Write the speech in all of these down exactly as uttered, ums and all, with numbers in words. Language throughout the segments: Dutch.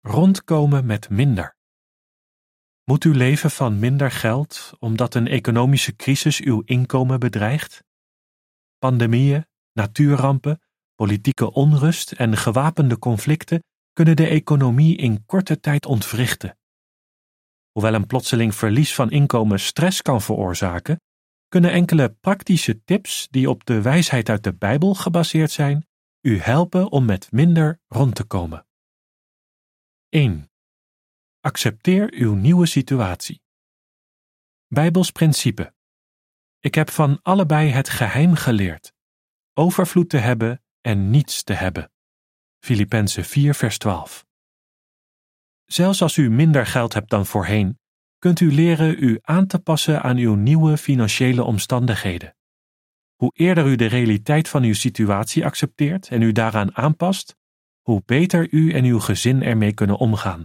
Rondkomen met minder. Moet u leven van minder geld omdat een economische crisis uw inkomen bedreigt? Pandemieën, natuurrampen, politieke onrust en gewapende conflicten kunnen de economie in korte tijd ontwrichten. Hoewel een plotseling verlies van inkomen stress kan veroorzaken, kunnen enkele praktische tips die op de wijsheid uit de Bijbel gebaseerd zijn, u helpen om met minder rond te komen. één. Accepteer uw nieuwe situatie. Bijbels principe. Ik heb van allebei het geheim geleerd: overvloed te hebben en niets te hebben. Filippenzen vier vers twaalf. Zelfs als u minder geld hebt dan voorheen, kunt u leren u aan te passen aan uw nieuwe financiële omstandigheden. Hoe eerder u de realiteit van uw situatie accepteert en u daaraan aanpast, hoe beter u en uw gezin ermee kunnen omgaan.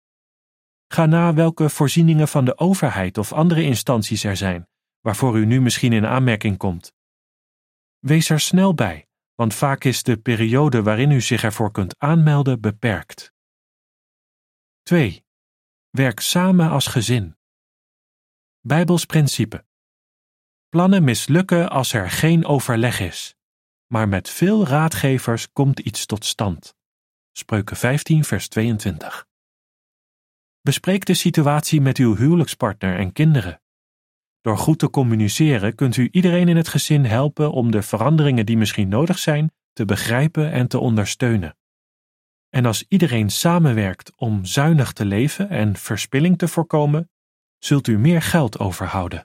Ga na welke voorzieningen van de overheid of andere instanties er zijn, waarvoor u nu misschien in aanmerking komt. Wees er snel bij, want vaak is de periode waarin u zich ervoor kunt aanmelden beperkt. twee. Werk samen als gezin. Bijbels principe. Plannen mislukken als er geen overleg is, maar met veel raadgevers komt iets tot stand. Spreuken vijftien vers tweeëntwintig. Bespreek de situatie met uw huwelijkspartner en kinderen. Door goed te communiceren kunt u iedereen in het gezin helpen om de veranderingen die misschien nodig zijn te begrijpen en te ondersteunen. En als iedereen samenwerkt om zuinig te leven en verspilling te voorkomen, zult u meer geld overhouden.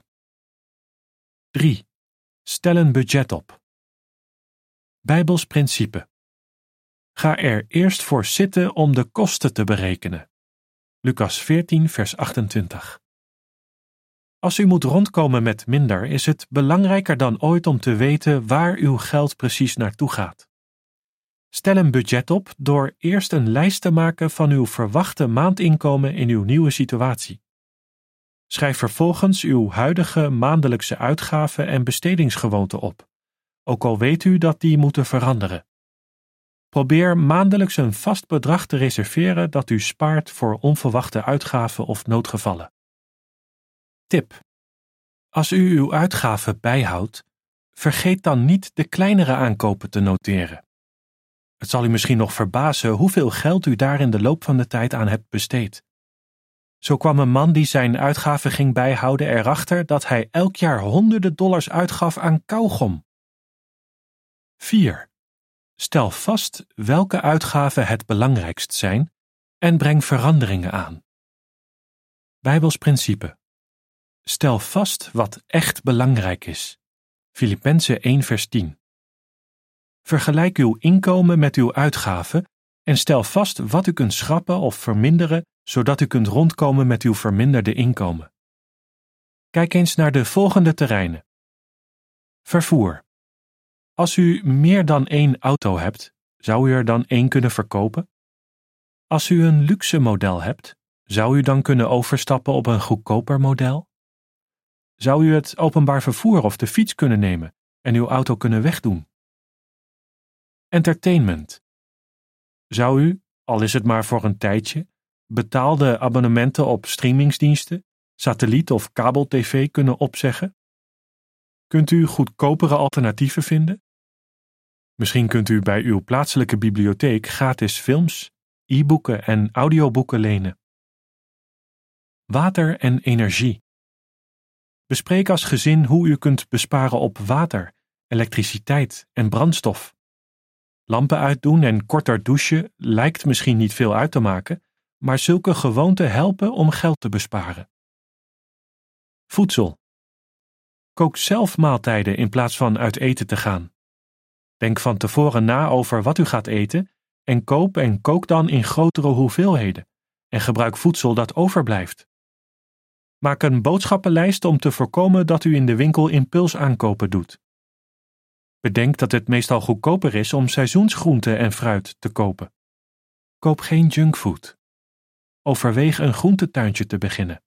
drie. Stel een budget op. Bijbels principe. Ga er eerst voor zitten om de kosten te berekenen. Lucas veertien vers achtentwintig. Als u moet rondkomen met minder, is het belangrijker dan ooit om te weten waar uw geld precies naartoe gaat. Stel een budget op door eerst een lijst te maken van uw verwachte maandinkomen in uw nieuwe situatie. Schrijf vervolgens uw huidige maandelijkse uitgaven en bestedingsgewoonten op, ook al weet u dat die moeten veranderen. Probeer maandelijks een vast bedrag te reserveren dat u spaart voor onverwachte uitgaven of noodgevallen. Tip. Als u uw uitgaven bijhoudt, vergeet dan niet de kleinere aankopen te noteren. Het zal u misschien nog verbazen hoeveel geld u daar in de loop van de tijd aan hebt besteed. Zo kwam een man die zijn uitgaven ging bijhouden erachter dat hij elk jaar honderden dollars uitgaf aan kauwgom. vier. Stel vast welke uitgaven het belangrijkst zijn en breng veranderingen aan. Bijbels principe. Stel vast wat echt belangrijk is. Filippenzen één vers tien. Vergelijk uw inkomen met uw uitgaven en stel vast wat u kunt schrappen of verminderen, zodat u kunt rondkomen met uw verminderde inkomen. Kijk eens naar de volgende terreinen. Vervoer. Als u meer dan één auto hebt, zou u er dan één kunnen verkopen? Als u een luxe model hebt, zou u dan kunnen overstappen op een goedkoper model? Zou u het openbaar vervoer of de fiets kunnen nemen en uw auto kunnen wegdoen? Entertainment. Zou u, al is het maar voor een tijdje, betaalde abonnementen op streamingsdiensten, satelliet- of kabel-tv kunnen opzeggen? Kunt u goedkopere alternatieven vinden? Misschien kunt u bij uw plaatselijke bibliotheek gratis films, e-boeken en audioboeken lenen. Water en energie. Bespreek als gezin hoe u kunt besparen op water, elektriciteit en brandstof. Lampen uitdoen en korter douchen lijkt misschien niet veel uit te maken, maar zulke gewoonten helpen om geld te besparen. Voedsel. Kook zelf maaltijden in plaats van uit eten te gaan. Denk van tevoren na over wat u gaat eten en koop en kook dan in grotere hoeveelheden en gebruik voedsel dat overblijft. Maak een boodschappenlijst om te voorkomen dat u in de winkel impulsaankopen doet. Bedenk dat het meestal goedkoper is om seizoensgroenten en fruit te kopen. Koop geen junkfood. Overweeg een groentetuintje te beginnen.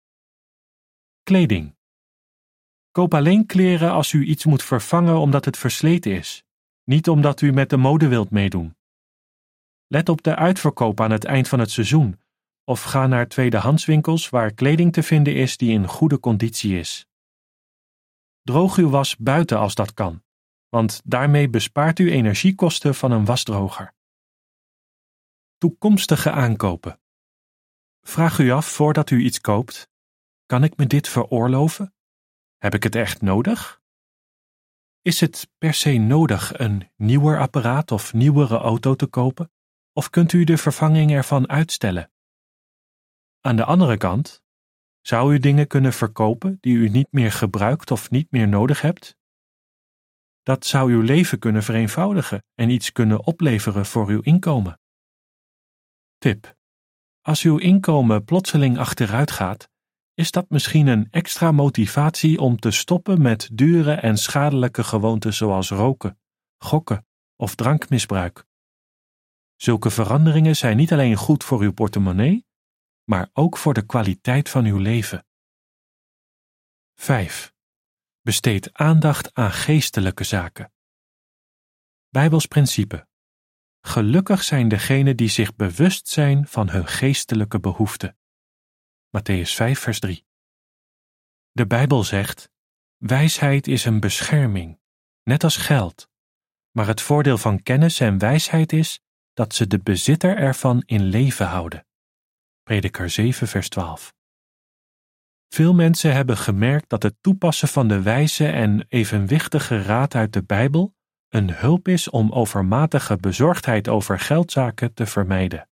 Kleding. Koop alleen kleren als u iets moet vervangen omdat het versleten is, niet omdat u met de mode wilt meedoen. Let op de uitverkoop aan het eind van het seizoen of ga naar tweedehandswinkels waar kleding te vinden is die in goede conditie is. Droog uw was buiten als dat kan, want daarmee bespaart u energiekosten van een wasdroger. Toekomstige aankopen. Vraag u af voordat u iets koopt: kan ik me dit veroorloven? Heb ik het echt nodig? Is het per se nodig een nieuwer apparaat of nieuwere auto te kopen, of kunt u de vervanging ervan uitstellen? Aan de andere kant, zou u dingen kunnen verkopen die u niet meer gebruikt of niet meer nodig hebt? Dat zou uw leven kunnen vereenvoudigen en iets kunnen opleveren voor uw inkomen. Tip: als uw inkomen plotseling achteruit gaat, is dat misschien een extra motivatie om te stoppen met dure en schadelijke gewoonten zoals roken, gokken of drankmisbruik. Zulke veranderingen zijn niet alleen goed voor uw portemonnee, maar ook voor de kwaliteit van uw leven. vijf. Besteed aandacht aan geestelijke zaken. Bijbels principe: gelukkig zijn degenen die zich bewust zijn van hun geestelijke behoeften. Mattheüs vijf vers drie. De Bijbel zegt: wijsheid is een bescherming, net als geld. Maar het voordeel van kennis en wijsheid is dat ze de bezitter ervan in leven houden. Prediker zeven vers twaalf. Veel mensen hebben gemerkt dat het toepassen van de wijze en evenwichtige raad uit de Bijbel een hulp is om overmatige bezorgdheid over geldzaken te vermijden.